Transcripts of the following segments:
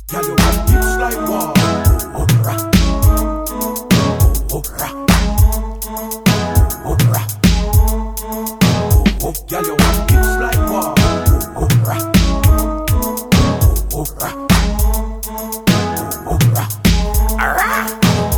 Girl, you want hips like war. Oh, rah. Oh, rah. Oh, rah. Oh, girl, you want hips like war. Oh, rah. Oh, rah. Oh, rah.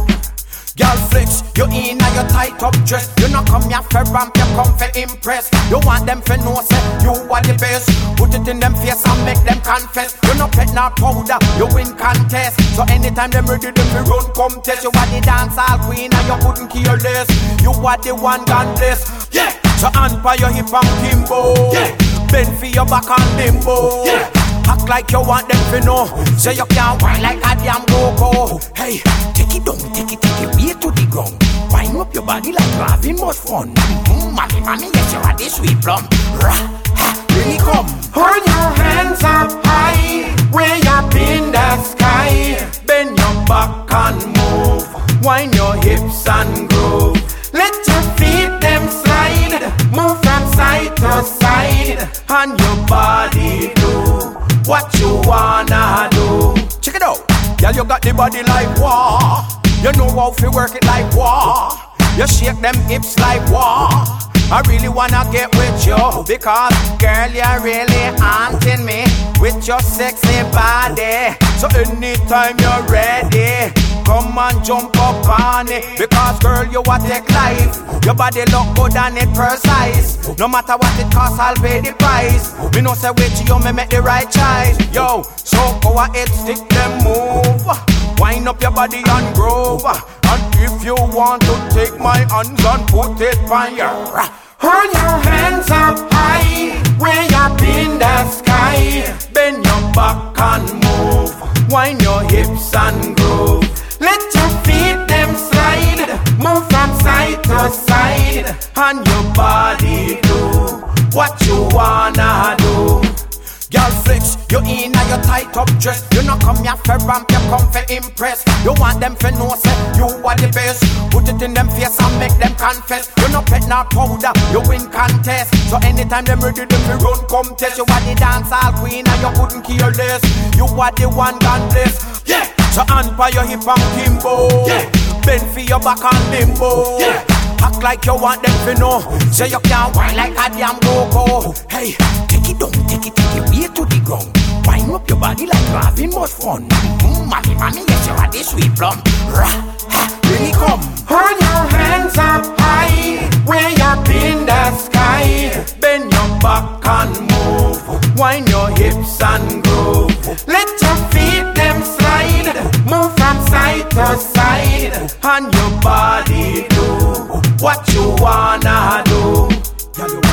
Girl flex, you in a your tight up dress. You not come here for ramp, you come for impress. You want them for know say you are the best. Put it in them face and make them confess. You no pet nor powder, you win contest. So anytime them ready them fi run come test. You are the dancehall queen and you couldn't care less. You are the one God bless. Yeah. So hand by your hip and kimbo. Yeah. Bend for your back and limbo. Yeah. Act like you want them to know. Say you can't whine like a damn go-go. Hey, take it down, take it way to the ground. Wind up your body like you're having much fun. Mommy, yes, you are the sweet plum. Rah, ha, bring it come. Hold your hands up high, way up in the sky. Bend your back and move. Wind your hips and groove. Let your feet them slide. Move from side to side. And your body do what you wanna do. Check it out. Girl, you got the body like war. You know how to work it like war. You shake them hips like war. I really wanna get with you because, girl, you're really haunting me with your sexy body. So anytime you're ready, come and jump up on it. Because, girl, you want to take life. Your body look good and it precise. No matter what it costs, I'll pay the price. Me know say with you, me make the right choice. Yo, so go ahead, stick them move. Wind up your body and groove. And if you want to take my hands and put it on your hold your hands up high, way up in the sky. Bend your back and move. Wind your hips and groove. Let your feet them slide. Move from side to side. And your body do what you wanna do. Girl flex, you in a your tight up dress. You not come here for ramp, you come for impress. You want them for know say you are the best. Put it in them face and make them confess. You no pet nor powder, you win contest. So anytime them ready them fi run come test. You are the dancehall queen and you couldn't care less. You are the one God bless. Yeah. So hand by your hip and kimbo. Yeah. Bend for your back and limbo. Yeah. Act like you want them to know. Say you can't whine like a damn go-go. Hey, take it down, take it way to the ground. Wind up your body like you're having much fun. Mommy, yes, you are the sweet plum. Rah, ha, bring it come. Hold your hands up high, way up in the sky. Bend your back and move. Wind your hips and groove. Let your feet them slide. Move from side to side. And your body do what you wanna do.